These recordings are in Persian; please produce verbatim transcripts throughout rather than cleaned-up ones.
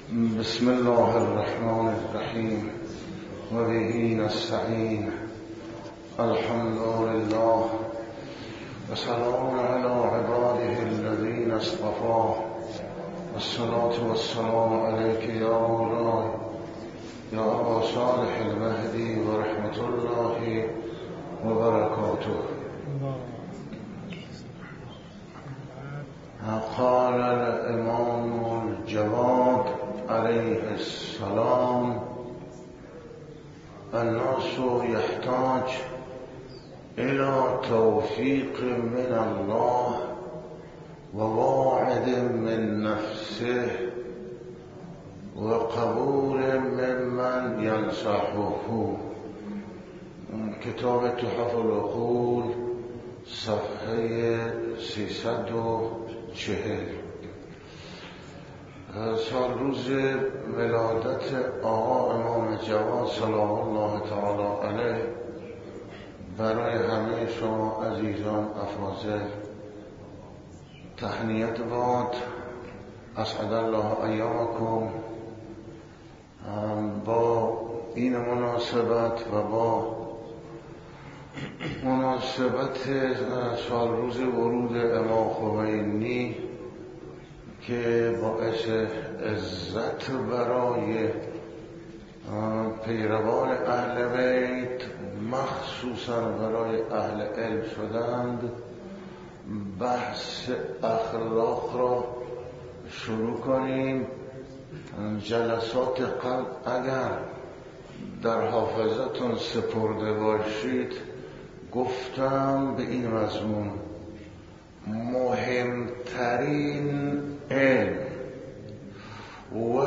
بسم الله الرحمن الرحیم و به نستعین. الحمد لله و سلام علی عباده الذین اصطفى والصلاة والسلام علیک یا مولاي یا ابا صالح المهدی و رحمت الله و برکاته. قال الامام الجواد علیه السلام: الناس يحتاج الى توفیق من الله و واعد من نفسه و قبول ممن ینصحه. کتاب تحف العقول صفحه سیصد و چهل. سال روز ولادت آقا امام جواد سلام الله تعالی علیه برای همه شما عزیزان افاضل تهنیت باد. اسعد الله ایامکم. با این مناسبت و با مناسبت سال روز ورود امام خمینی که باعث عزت برای پیروان اهل بیت مخصوصا برای اهل علم شدند، بحث اخلاق را شروع کنیم. جلسات قبل اگر در حافظتون سپرده باشید گفتم به این مضمون: مهمترین علم و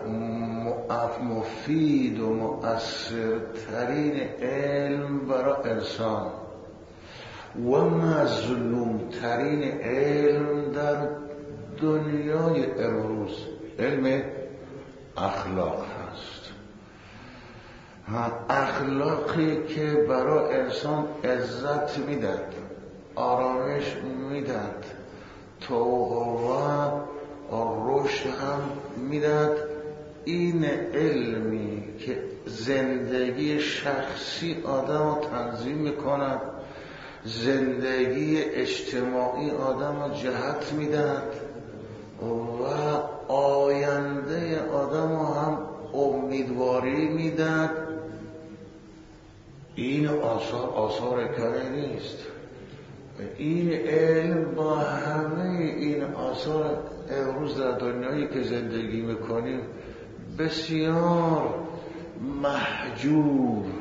مفید و مؤثرترین علم برای انسان و مظلومترین علم در دنیای امروز علم اخلاق هست. اخلاقی که برای انسان عزت میدهد، آرامش میدهد، توبه و رشد هم میدهد. این علمی که زندگی شخصی آدم رو تنظیم میکند، زندگی اجتماعی آدم رو جهت میدهد و آینده آدم رو هم امیدواری میدهد. این آثار آثار کمی نیست. این علم با همه این آثار امروز در دنیایی که زندگی میکنیم بسیار محجور،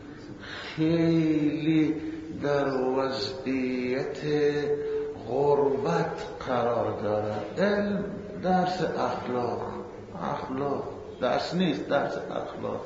خیلی در وضعیت غربت قرار دارد. علم درس اخلاق، اخلاق درس نیست، درس اخلاق.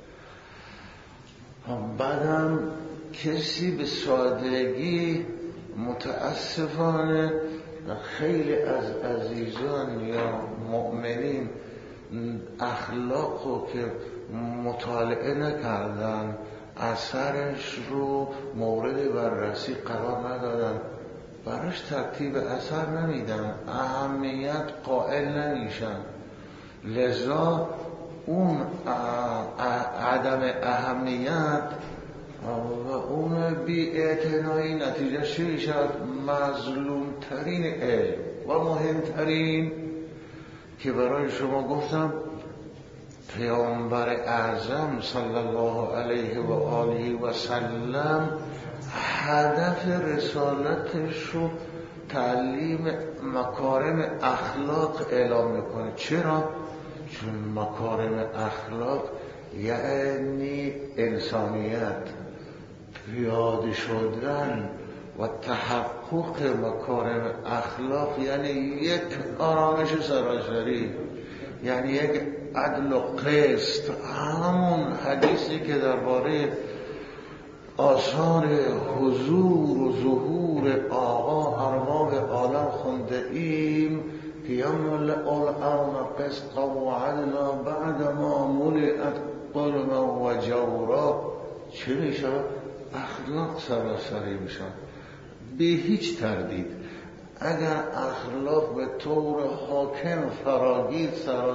بعدم کسی به سادگی متاسفانه خیلی از عزیزان یا مؤمنین اخلاقو که مطالعه نکردن، اثرش رو مورد بررسی قرار ندادن، براش ترتیب اثر نمیدن، اهمیت قائل نمیشن. لذا اون عدم اهمیت و اون بی‌اعتنایی نتیجه چی میشد؟ مظلوم ترین علم و مهمترین که برای شما گفتم پیامبر اعظم صلی الله علیه و آله و سلم هدف رسالتش رو تعلیم مکارم اخلاق اعلام میکنه. چرا؟ چون مکارم اخلاق یعنی انسانیت، پیاده شدن و تحقق مکارم اخلاق یعنی یک آرامش سراسری، یعنی یک عدل و قسط. همون حدیثی که درباره آثار حضور و ظهور آقا ارباب عالم خونده ایم که یملأ الارض قسطا و عدلا بعد ما ملئت ظلما و جورا. چه میشه؟ اخلاق سراسری میشن. به هیچ تردید اگر اخلاق به طور حاکم فراگیر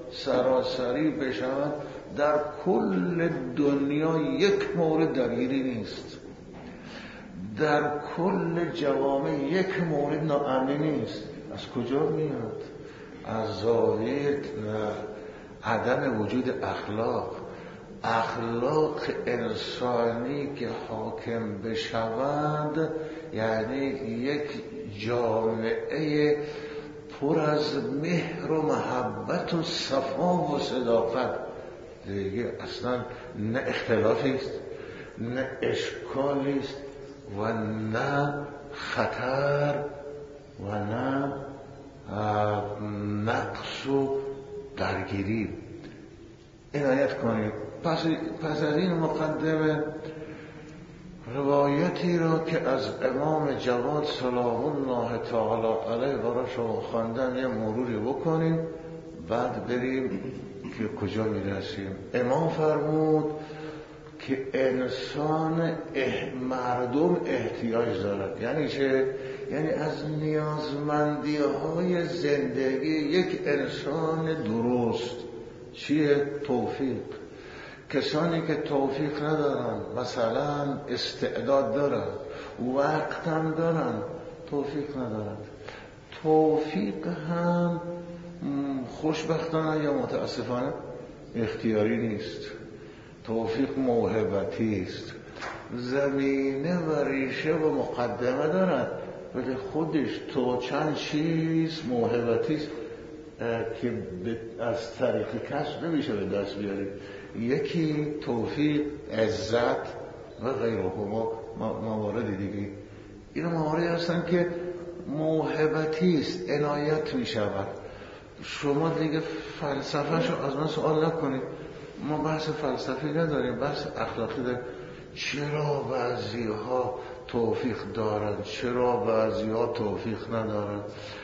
سراسری بشود، در کل دنیا یک مورد درگیری نیست، در کل جوامع یک مورد ناامنی نیست. از کجا میاد؟ از زاویه عدم وجود اخلاق. اخلاق انسانی که حاکم بشوند یعنی یک جامعه پر از مهر و محبت و صفا و صداقت. دیگه اصلا نه اختلافی است، نه اشکالی است و نه خطر و نه نقص و درگیری. عنایت کنید. پس, پس از این مقدمه روایتی را که از امام جواد سلام الله تعالی علیه برای شما خواندم یه مروری بکنیم، بعد بریم که کجا میرسیم. امام فرمود که انسان اح مردم احتیاج دارد. یعنی چه؟ یعنی از نیازمندی های زندگی یک انسان درست چیه؟ توفیق. کسانی که توفیق ندارن، مثلا استعداد دارن، وقت هم دارن، توفیق ندارن. توفیق هم خوشبختانه یا متاسفانه اختیاری نیست. توفیق موهبتی است. زمینه و ریشه و مقدمه دارد، ولی خودش تو چند چیز موهبتی است که از طریق کسب نمیشه به دست بیاریم. یکی توفیق، عزت و غیره موارد دیگه. این مواردی هستن که موهبتی است، عنایت می شود. شما دیگه فلسفه‌شو از من سوال نکنید، ما بحث فلسفی نداریم، بحث اخلاقی داریم. چرا بعضی ها توفیق دارند، چرا بعضی ها توفیق ندارند؟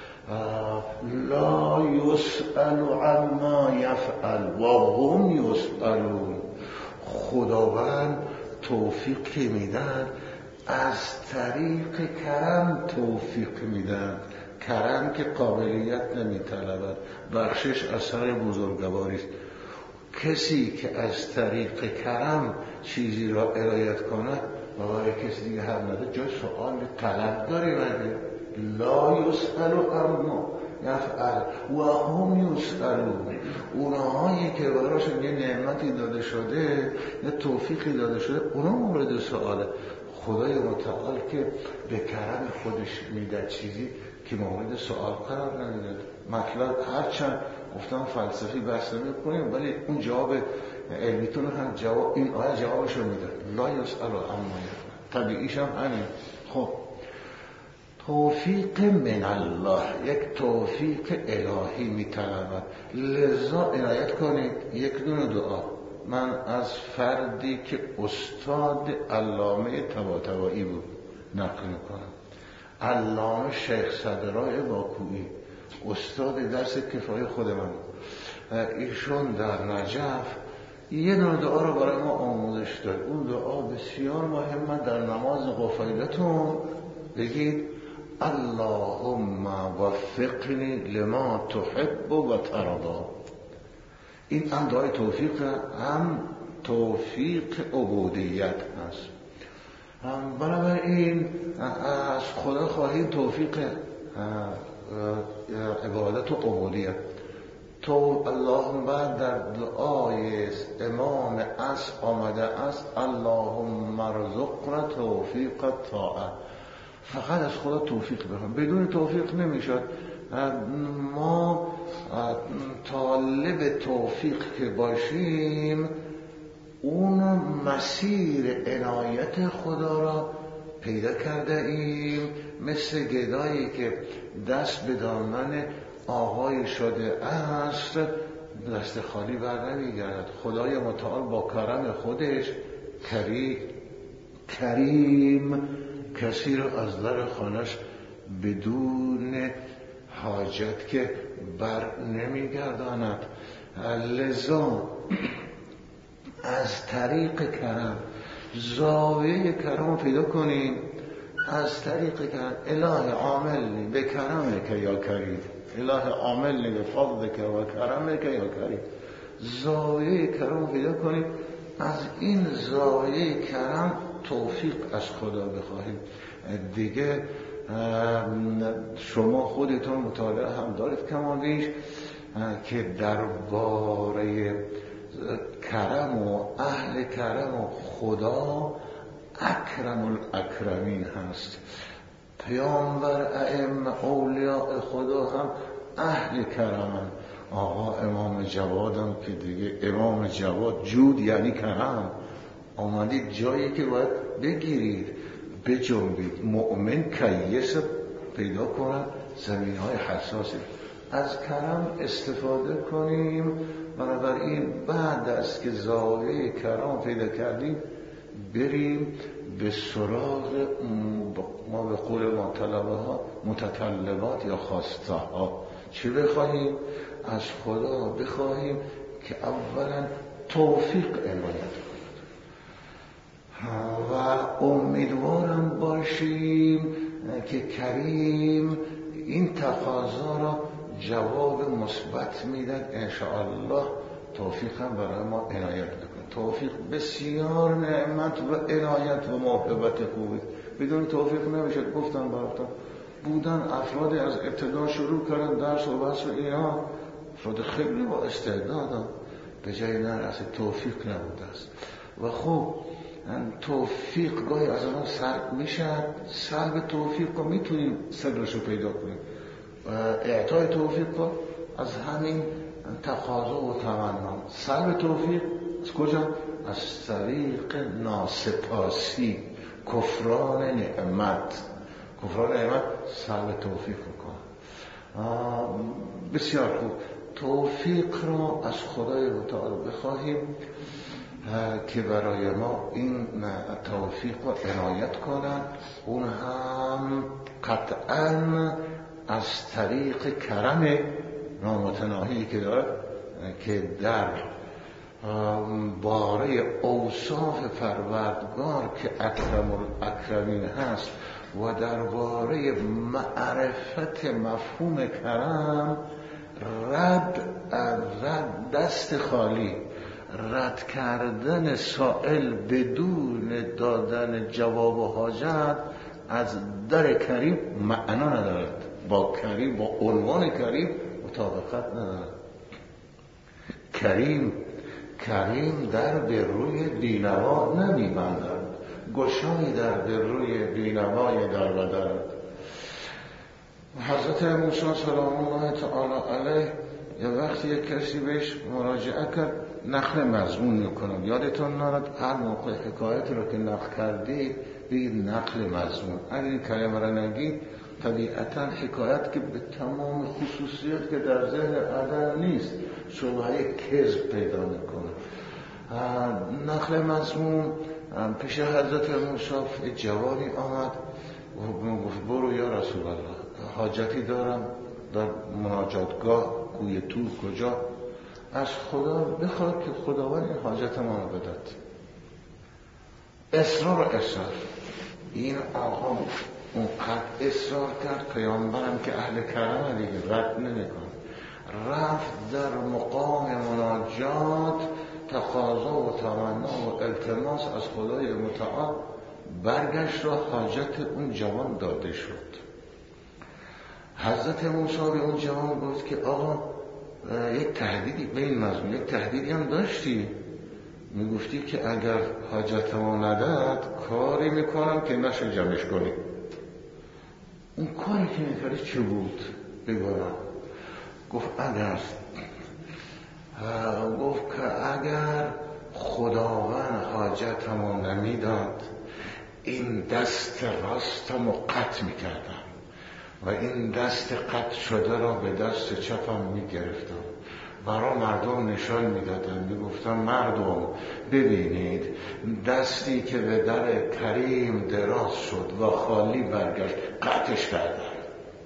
لا یسأل عما یفعل و هم یسألون. خداوند توفیق که میدن از طریق کرم توفیق میدن. کرم که قابلیت نمیطلبد، بخشش اثر بزرگواری است. کسی که از طریق کرم چیزی را ارائیت کند و برای کسی دیگه هم نده، جای سؤال طلب داری بده. لا یسأل عما یفعل و هم یسألون. اونهایی که براشون یه نعمتی داده شده، یه توفیقی داده شده، اونا مورد سؤاله. خدای متعال که به کرم خودش میده چیزی که مورد سؤال قرار نمیده. مطلب هرچند گفتم فلسفی بحث نمی‌کنیم، ولی اون جواب علمیتون هم جواب این آیه جوابشو میده. لا یسأل عما یفعل. طبیعیش هم همین. خب توفیق من الله، یک توفیق الهی میطلبد. لذا عنایت کنید یک دونه دعا من از فردی که استاد علامه طباطبایی بود نقل میکنم. علامه شیخ صدرای باکویی، استاد درس کفایه خود من. ایشون در نجف یه دونه دعا رو برای ما آموزش داد. اون دعا بسیار مهمه. در نماز قفیلتون بگید اللهم وفقنی لما تحب و ترضا. این هم دعای توفیق، هم توفیق عبودیت هست. بنابراین از خدا خواهید توفیق عبادت و عبودیت. تو اللهم بعد در دعای امام عصر آمده است اللهم ارزقنا توفیق طاعت. فقط از خدا توفیق بخوام، بدون توفیق نمیشد. ما طالب توفیق که باشیم اون مسیر عنایت خدا را پیدا کرده ایم، مثل گدایی که دست به دامن آقای شده است دست خالی بر نمیگردد. خدای متعال با کرم خودش کریم کریم کسی را از در خانش بدون حاجت که بر نمیگرداند. لذا از طریق کرم زاویه کرم پیدا کنیم. از طریق کرم اله عاملنی به کرمه که یا کریم. اله عامل نگه فضلک و کرمک یا کریم، زاویه کرم پیدا کنیم، از این زاویه کرم توفیق از خدا بخواهیم. دیگه شما خودتون مطالعه هم دارید کمان بیش که درباره کرم و اهل کرم و خدا اکرم الاکرمین هست. پیامبر ائمه اولیاء خدا هم اهل کرمن. آقا امام جوادم که دیگه امام جواد، جود یعنی کرم، آمدید جایی که باید بگیرید، بجنبید. مؤمن کیس پیدا کنند زمین های حساسی، از کرم استفاده کنیم. بنابراین بعد از که زاویه کرم پیدا کردیم بریم به سراغ ما به قول ما طلبه ها متطلبات یا خواسته ها. چی بخواهیم؟ از خدا بخواهیم که اولا توفیق عنایت کند و امیدوارم باشیم که کریم این تقاضا را جواب مثبت میدن. انشاءالله توفیق هم برای ما عنایت بکنه. توفیق بسیار نعمت و عنایت و محبت خوبی، بدون توفیق نمیشه. گفتم براتون بودن افرادی از ابتدا شروع کردن درس و بحث و اینا، افراد خیلی با استعدادن، به جای نرسه توفیق نبوده است. و خب توفیق گاهی از آن سلب میشه. سلب توفیق رو میتونیم سرشو پیدا کنیم. اعطای توفیق رو از همین تقاضا و تمنا. سلب توفیق از کجا؟ از طریق ناسپاسی، کفران نعمت. کفران نعمت سلب توفیق میکنه. بسیار خوب. توفیق رو از خدای متعال بخواهیم که برای ما این توفیق رو عنایت کنن. اون هم قطعا از طریق کرم نامتناهی که داره، که در باره اوصاف پروردگار که اکرم الاکرمین هست و در باره معرفت مفهوم کرم رد رد دست خالی، رد کردن سائل بدون دادن جواب و حاجت از در کریم معنا ندارد. با کریم، با عنوان کریم مطابقت ندارد. کریم کریم در به روی بینوا نمیبندد، گشایی در به روی بینوای در بدرد. حضرت موسی سلام الله تعالی علیه یه وقتی یک کسی بهش مراجعه کرد، نقل مضمون میکنم. یادتون نرد هر موقع حکایت رو که نقل کردی بگید نقل مضمون. اگر این کلمه را نگید طبیعتا حکایت که به تمام خصوصیت که در ذهن آدم نیست شبهه کذب پیدا میکنه. نقل مضمون پیش حضرت موسی جوابی آمد و گفت برو یا رسول الله، حاجتی دارم در مناجاتگاه کوی تور کجا، از خدا بخواد که خداوند این حاجت ما رو بدد. اصرار و اصرار. این آقا اونقدر اصرار کرد، پیامبرم که اهل کرم دیگه رد نمیکنه، رفت در مقام مناجات تقاضا و تمنا و التماس از خدای متعال، برگشت را حاجت اون جوان داده شد. حضرت موسی به اون جوان گفت که آقا یک تهدیدی به این مضمون، یک تهدیدی هم داشتی، میگفتی که اگر حاجتمو نداد کاری میکنم که نشه جمعش کنی. اون کاری که میکردی چه بود؟ بگویم. گفت اگر گفت که اگر خداوند حاجتمو نمیداد این دست راستمو قطع میکردم و این دست قطع شده را به دست چپم میگرفتم، برای مردم نشان میدادم، میگفتم مردم ببینید دستی که به در کریم دراز شد و خالی برگشت قطعش کردم.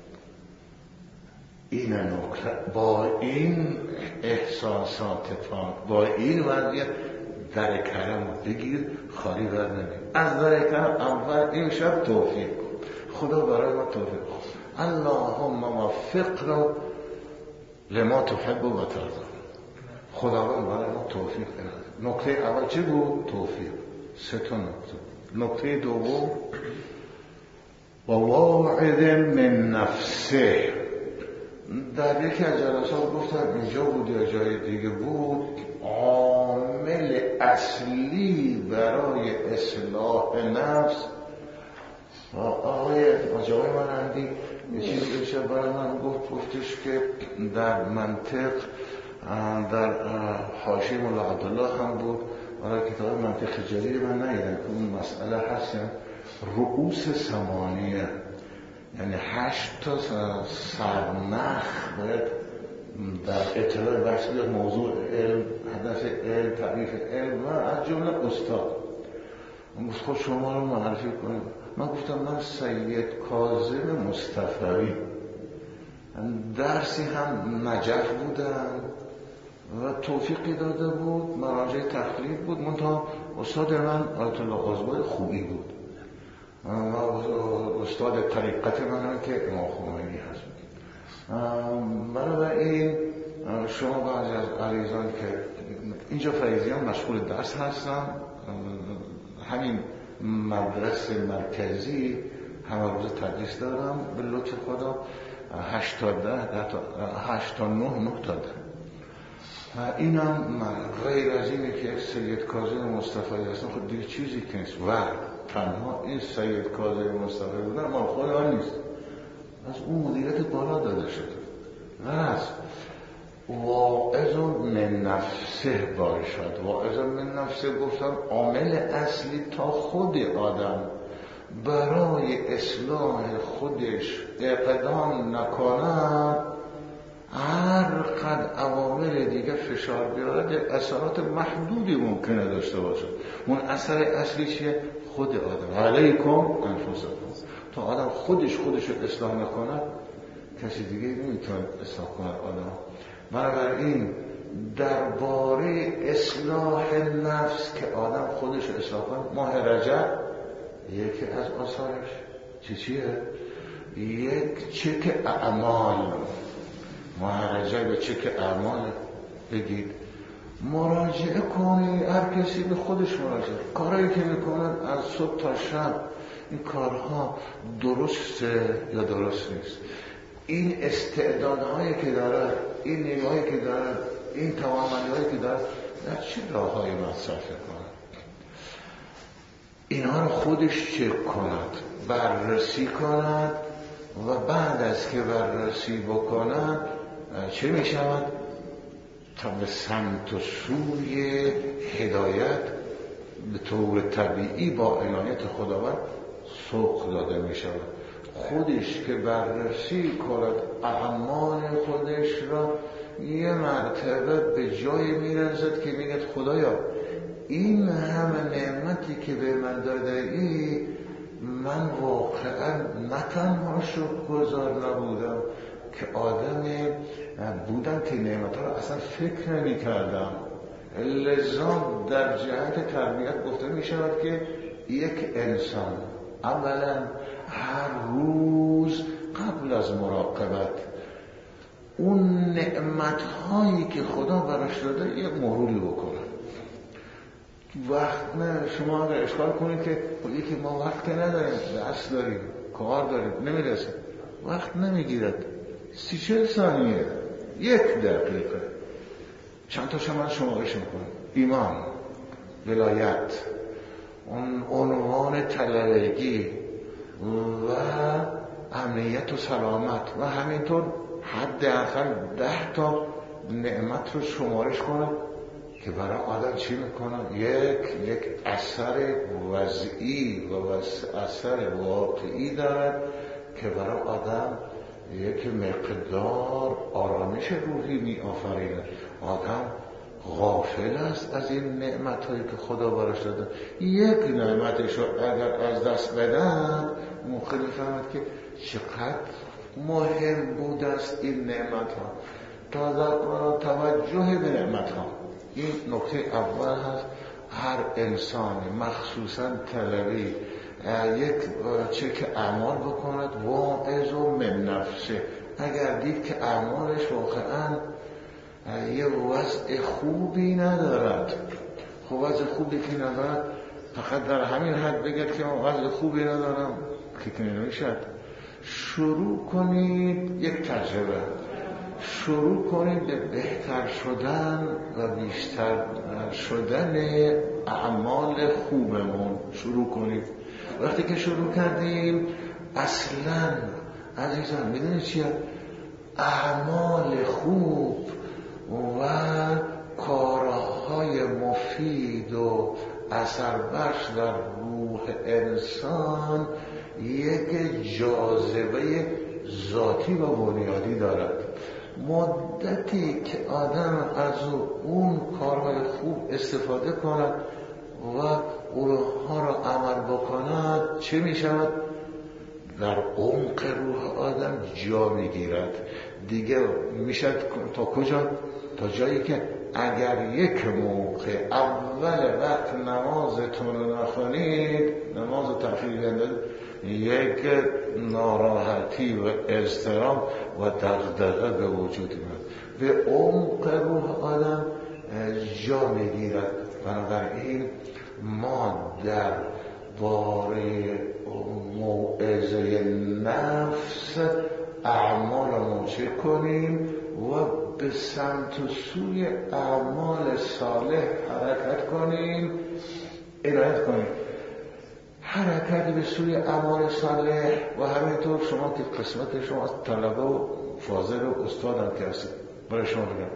این نکته، با این احساسات پاک، با این وضعیت در کرم بگیر، خالی بر نمید. از در کرم اول این شب توفیق خدا برای ما توفیق. اللهم وفقنا لما تحب و ترضا. خداوند برای ما توفیق بده. نکته اول چه بود؟ توفیق. سه تا نکته. نکته دوم و واعد من نفسه. در یکی از جلسات گفتم اینجا بود یا جای دیگه بود، عامل اصلی برای اصلاح نفس. آقای آجای من اندی یه چیزی بشه برای من گفت، گفتش که در منطق در حاشیه مولا عبدالله هم بود، برای کتاب منطق جلیل من ندیدم که اون مسئله هست، یعنی رؤوس ثمانیه، یعنی هشت تا سرنخ باید در اطلاع بحث بیاد، موضوع علم، هدف علم، تعریف علم و از جمله استاد. اون خود شما رو معرفی کنید. من گفتم من سید کاظم مصطفوی، درسی هم نجف بودم و توفیقی داده بود، مراجع تخلیق بود، منتها استاد من آیت الله قازبای خوبی بود و استاد طریقت من هم که امام خمینی هست. بنابراین شما بعضی از عزیزان که اینجا فیضیان مشغول درس هستن، همین مدرسه مرکزی همه روز تدریس دارم به لطف خدا، هشت تا ده هشت تا نه نه تا ده. اینم غیر از اینه که سید کاظم مصطفی هستن، خود دیگه چیزی که نیست و تنها این سید کاظم مصطفی بودن مال خود آن نیست، از اون مدیریت بالا داده شده و هست. واعظ من نفسه باشد. واعظ من نفسه گفتم عامل اصلی تا خود آدم برای اصلاح خودش اقدام نکند، هر قد عوامل دیگه فشار بیارد اثرات محدودی ممکنه داشته باشد. اون اثر اصلی چیه؟ خود آدم. علیکم انفسکم. تا آدم خودش خودش رو اصلاح نکنه کسی دیگه نمیتونه اصلاح کنه آدم. بنابراین درباره اصلاح نفس که آدم خودش رو اصلاح کنه، ماه رجب یکی از آثارش چی چیه؟ یک چک اعمال. ماه رجب چک اعمال بگید، مراجعه کنی، هر کسی به خودش مراجعه. کارهایی که میکنن از صبح تا شب، این کارها درسته یا درست نیست؟ این استعدادهایی که دارد، این نیروهایی که دارد، این توانمندی‌هایی که دارد، در چه راههایی مصرف کند؟ اینها رو خودش چک کند، بررسی کند و بعد از که بررسی بکند چه می شود؟ تا به سمت و سوی هدایت به طور طبیعی با عنایت خداوند سوق داده می شود. خودش که بررسی کند اعمال خودش را، یه مرتبه به جای می رسد که میگه خدایا این همه نعمتی که به من داده ای، من واقعا نه تنها شکرگزار نبودم که آدم بودم که نعمتها رو اصلا فکر نمی کردم. لذا در جهت تربیت گفته می شود که یک انسان اولا هر روز قبل از مراقبت اون نعمتهایی که خدا براش داده یک مروری بکنه. وقت نه، شما اگر اشکال کنید که یکی ما وقت نداریم، دست داریم، کار داریم، نمیرسه، وقت نمیگیرد، سی چل ثانیه، یک دقیقه، چند تا شما شمارش میکنه. ایمان، ولایت، اون عنوان طلبگی و امنیت و سلامت و همینطور حداقل ده تا نعمت رو شمارش کنه که برای آدم چی میکنه؟ یک یک اثر وضعی و اثر واقعی دارد که برای آدم یک مقدار آرامش روحی می آفریند. آدم غافل است از این نعمت هایی که خدا براش داده. یک نعمتش رو اگر از دست بدن، موقع میفهمد که چقدر مهم بود است این نعمت ها. تا توجه به نعمت ها، این نکته اول هست. هر انسان مخصوصا طلبی یک چک اعمال بکند، واعظ من نفسه، اگر دید که اعمالش واقعا یه وضع خوبی ندارد، خب وضع خوبی که ندارد فقط در همین حد بگید که من وضع خوبی ندارم که نمیشد. شروع کنید یک تجربه، شروع کنید به بهتر شدن و بیشتر شدن اعمال خوبمون شروع کنید. وقتی که شروع کردیم اصلا عزیزان میدونید چیه؟ اعمال خوب و کارهای مفید و اثر بخش در روح انسان یک جاذبه ذاتی و بنیادی دارد. مدتی که آدم از اون کارهای خوب استفاده کند و اونها را عمل بکند، چه می شود؟ در عمق روح آدم جا می گیرد. دیگه میشد تا کجا؟ تا جایی که اگر یک موقع اول وقت نمازتون رو نخونید، نماز رو تأخیر بندازید، یک ناراحتی و اضطراب و دغدغه به وجود میاد، به عمق روح آدم جا میگیرد. بنابراین ما در باره موعظه نفس اعمالمون چه کنیم و به سمت و سوی اعمال صالح حرکت کنیم، عنایت کنیم. حرکت به سوی اعمال صالح و همینطور شما که قسمت شما از طلبه و فاضل و استاد هم که هستید، برای شما بگم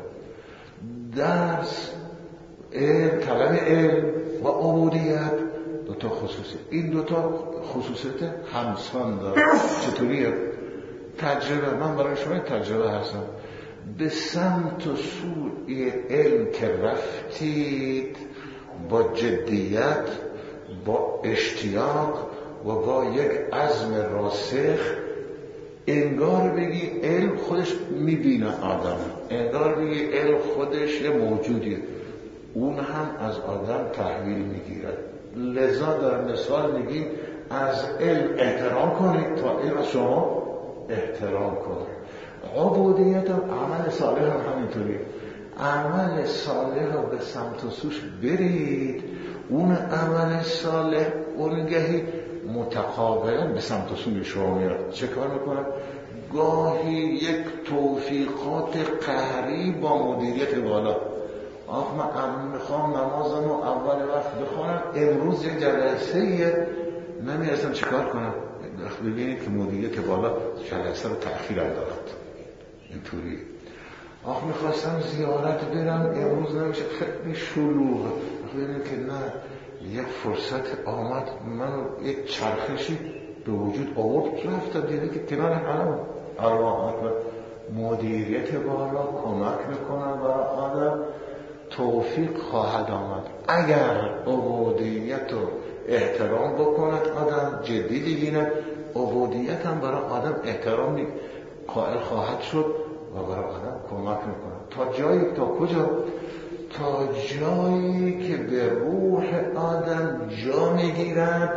درس، علم، طلب علم و عبودیت دوتا خصوصیت، این دوتا خصوصیت همسان داره. چطوریه؟ تجربه، من برای شما تجربه هستم. به سمت و سوی علم که رفتید با جدیت، با اشتیاق و با یک عزم راسخ، انگار بگی علم خودش میبینه آدم، انگار بگی علم خودش یه موجودیه، اون هم از آدم تحویل میگیرد. لذا در مثال میگیم از علم احترام کنید تا علم از شما احترام کنید. عبودیت و عمل صالح هم همینطوری. عمل صالح رو به سمت و سوش برید، اون عمل صالح اونگهی متقابلا به سمت و سوی شما میاد. چه کار میکنم؟ گاهی یک توفیقات قهری با مدیریت بالا. آخ من میخوام نمازم رو اول وقت بخونم، امروز یک جلسه نمیرسم، چه کار کنم؟ ببینید که مدیریت بالا جلسه رو تأخیر انداخت. اینطوری آخ میخواستم زیارت برم، امروز نمیشه، خیلی شلوغه. ببینید که نه، یک فرصت آمد، من یک چرخشی به وجود آورد، رفتم دیده که کنار حرم الله اکبر. مدیریت بالا کمک میکنن برای آدم، توفیق خواهد آمد. اگر عبودیت رو احترام بکند آدم، جدی بگیرد، عبودیت هم برای آدم احترام قائل خواهد شد و برای آدم کمک میکنه. تا جایی، تا کجا؟ تا جایی که به روح آدم جا میگیرد،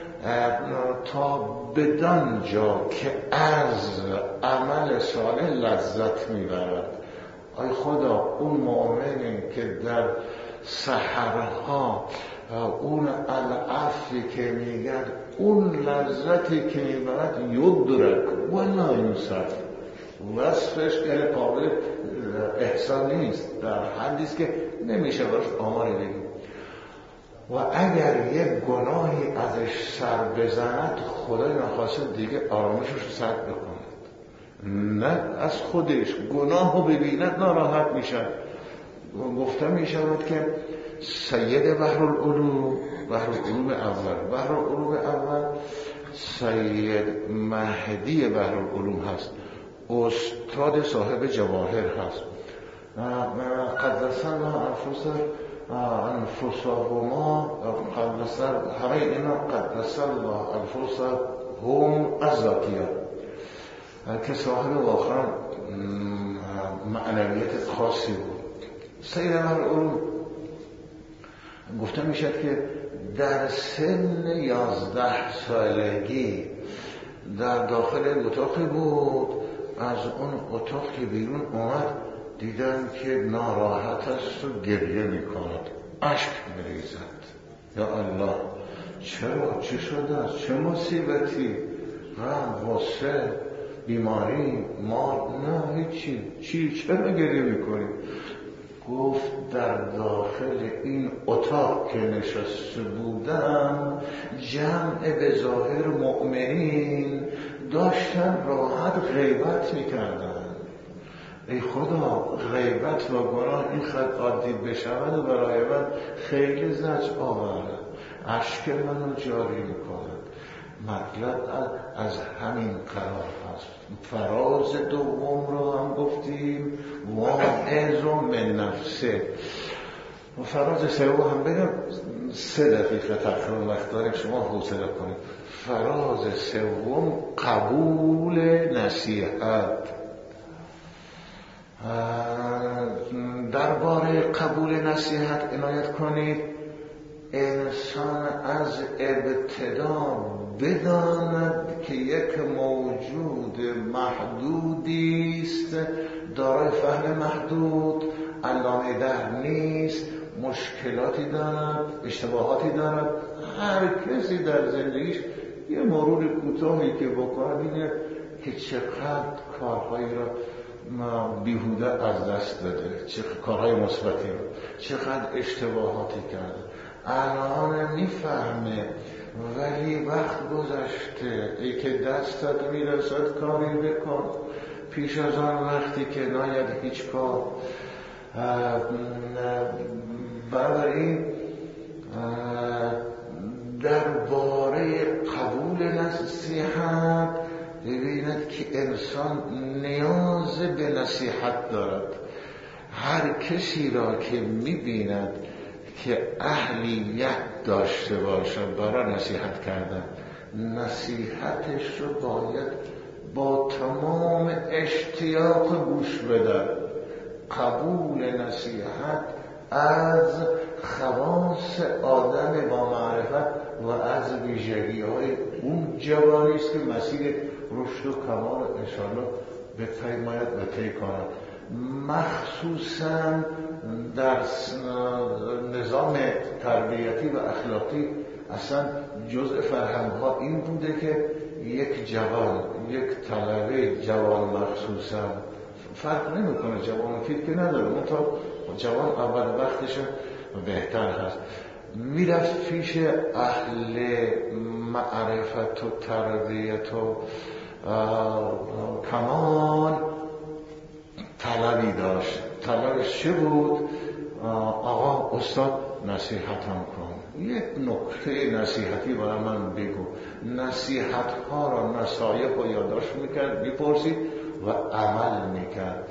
تا بدان جا که از عمل صالح لذت میبرد. ای خدا، اون مؤمنی که در سحرها اون العفی که میگرد، اون لذتی که میبرد یدرک و لا یوصف، وصفش یعنی قابل احسان نیست، در حدیث که نمیشه باش آماری بگیم. و اگر یک گناهی ازش سر بزند، خدای نخواسته دیگه آرامشش رو سر بکند، نه از خودش گناه رو ببیند ناراحت میشد. گفته میشود که سید بحرالعلوم، بحرالعلوم اول، بحرالعلوم اول سید مهدی بحرالعلوم هست، استاد صاحب جواهر هست. قدس الله انفسهما، قدس همه اینا قدس الله انفسهم از ذاتیه که صاحب واقعا معنویت خاصی بود. سید بحرالعلوم گفته میشد که در سن یازده سالگی در داخل اتاقی بود از اون اتاق که بیرون اومد دیدن که ناراحت است و گریه میکند، اشک میریزد. یا الله، چرا؟ چه شده است؟ چه مصیبتی؟ غم، غصه، بیماری، مال؟ نه هیچی. چی؟ چرا گریه میکنی؟ گفت در داخل این اتاق که نشسته بودم جمع به ظاهر مؤمنین داشتن راحت غیبت میکردن. ای خدا، غیبت و گناه این خط عادی بشود و برای من خیلی زجر آورد، اشک منو جاری میکند. مطلب از همین قرار هست. فراز دوم رو هم گفتیم، واعظ من نفسه. و فراز سوم هم بگم سه دقیقه تقریبا وقت داریم، شما حوصله کنید. فراز سوم قبول نصیحت. درباره قبول نصیحت عنایت کنید. انسان از ابتدا بداند که یک موجود محدودی است، دارای فهم محدود، علامه در نیست، مشکلاتی دارد، اشتباهاتی دارد. هر کسی در زندگیش یه مرور کوتاهی که بکنه اینه که چقدر کارهایی را بیهوده از دست داده، چه کارهای مثبتی رو، چقدر اشتباهاتی کرده. الان میفهمه، ولی وقت گذشته. ای که دستت میرسد کاری بکن، پیش از آن وقتی که ناید هیچ کار. بنابراین درباره قبول نصیحت ببیند که انسان نیاز به نصیحت دارد. هر کسی را که میبیند که اهلیت داشته باشد برای نصیحت کردن، نصیحتش رو باید با تمام اشتیاق گوش بده. قبول نصیحت از خواص آدم با معرفت و از ویژگی های اون جوانی است که مسیر رشد و کمال انشاءالله به پیمایت و طی کند. مخصوصا در نظام تربیتی و اخلاقی اصلا جزء فرهنگ ها این بوده که یک جوان، یک طلبه جوان مخصوصا، فرق نمیکنه جوان و پیر که نداره، اون تا جوان اول وقتش بهتر هست، میرفت پیش اهل معرفت و تربیت و کمال، طلبی داشت. طلبش چه بود؟ آقا استاد نصیحتم کن، یک نکته نصیحتی برای من بگو. نصیحت ها را، نصایح رو یادداشت میکرد، میپرسید و عمل میکرد.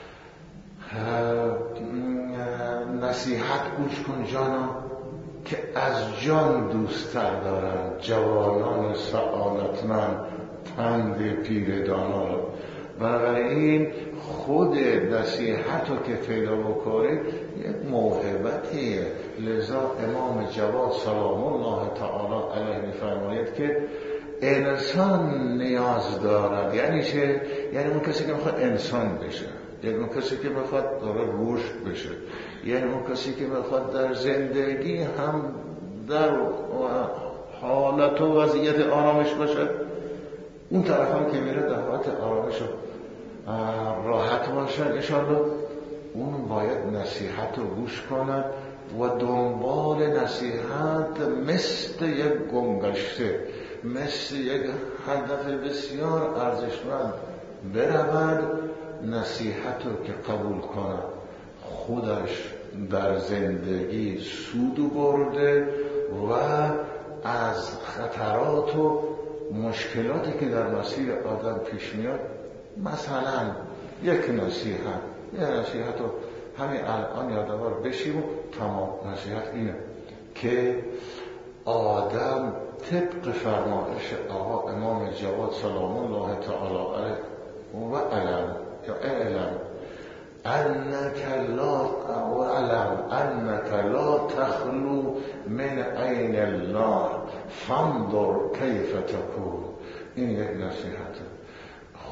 نصیحت گوش کن جانا که از جان دوستتر دارن جوانان سعادتمند پند پیر دانا را. بنابراین خود نصیحت رو که پیدا بکنید یک موهبتیه. لذا امام جواد سلام الله تعالی علیه میفرماید که انسان نیاز دارد. یعنی چه؟ یعنی اون کسی که میخواد انسان بشه، یعنی اون کسی که میخواد داره رشد بشه، یعنی اون کسی که میخواد در زندگی هم در حالت و وضعیت آرامش باشه، اون طرف هم که میره در حالت آرامش و راحت باشن انشاءالله، اون باید نصیحت رو گوش کند و دنبال نصیحت مثل یک گمگشته، مثل یک هدف بسیار ارزشمند برود. نصیحت رو که قبول کند، خودش در زندگی سود برده و از خطرات و مشکلاتی که در مسیر آدم پیش میاد، مثلا یک نصیحت یک نصیحت رو همین الان یادآور بشیم و تمام. نصیحت اینه که آدم طبق فرمایش آقا امام جواد سلام الله تعالی علیه و علم یا علم انک لا و علم انک لا تخلو من عین الله فانظر کیف تکون. این یک نصیحته.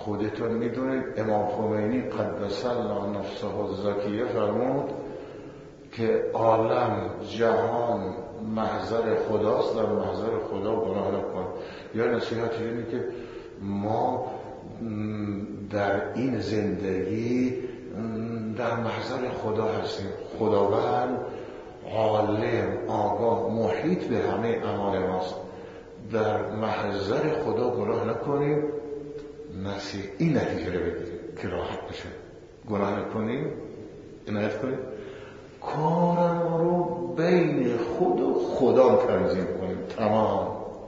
خودتون میدونید امام خمینی قدس الله نفسه الزکیه فرمود که عالم جهان محضر خداست، در محضر خدا گناه نکن. یا نصیحت اینه که ما در این زندگی در محضر خدا هستیم. خداوند عالم، آگاه، محیط به همه اعمال ماست. در محضر خدا گناه نکنیم، نصیحت این نتیجه رو بگیریم که راحت بشه. گناه نکنیم، عنایت کنیم، کارم رو بین خود و خدا تنظیم کنیم. تمام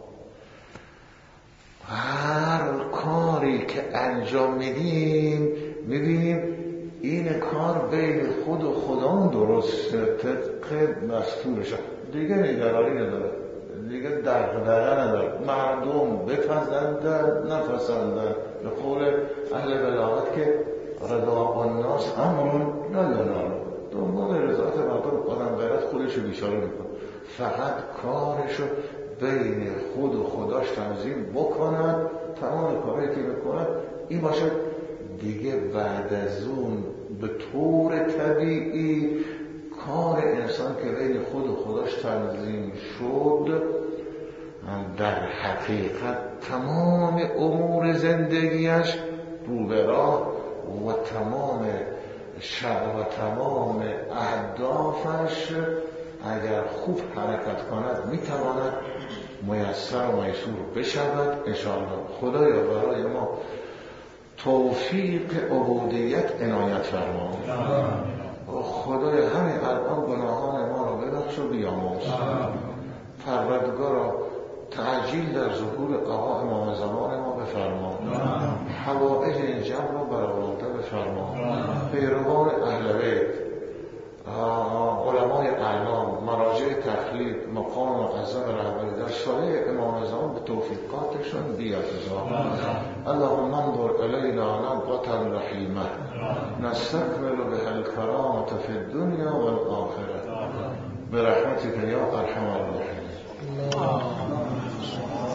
هر کاری که انجام میدیم میبینیم این کار بین خود و خدا درسته، طبق دستورشه، دیگه نگرانی نداره، دیگه دغدغه نداره. مردم بپسندن نپسندن، به قول اهل بلاغت که رضا الناس امرون لا ینال، دنبال رضایت مردم آدم غیرت خودشو بیچاره میکنه. فقط کارشو بین خود و خداش تنظیم بکنن، تمام کارهایی که بکنن این باشه دیگه. بعد از اون به طور طبیعی کار انسان که بین خود و خداش تنظیم شد، در حقیقت تمام امور زندگیش رو به راه و تمام شب و تمام اهدافش اگر خوب حرکت کند میتواند میسر و میسور بشود انشاءالله. خدایا برای ما توفیق عبودیت عنایت فرما. خدای همین الان گناهان ما را ببخش و بیامرز. پروردگارا تعجیل در ظهور آقا امام زمان ما بفرما. حوائج این جمع را برآورده بفرما. پیروان اهل بیت، علمای اعلام، مراجع تقلید، مقام معظم رهبری در سایه امام زمان به توفیقاتشون بیعتذار. اللهم انظر الینا نظرة رحیمه نستقبل بها الکرامة فی الدنیا والآخرة برحمتك یا ارحم الراحمین.